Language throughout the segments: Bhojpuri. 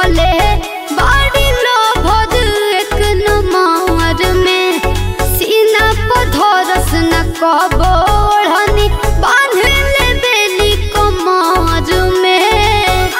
रखले बाड़ी लोभद एक नंबर में सीना पर धरस न कबो ओढ़नी बांध ले बेली कमर में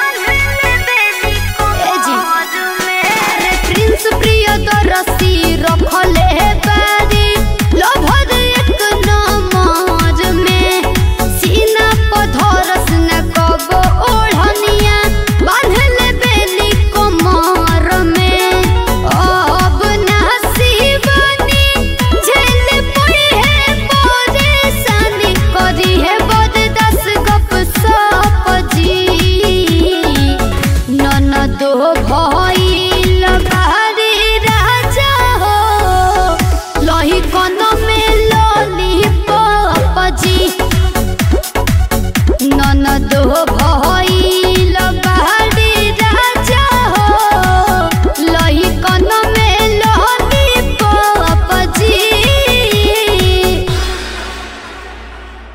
अरे प्रिंस प्रियदर्शी रखले बाड़ी लोभद एक नंबर में सीना पर धरस न कबो ओढ़निया बांध ले बेली कमर में अब ना शिवानी झेल पड़ी है परेशानी करी है बददस गप सप जी ननदो भाई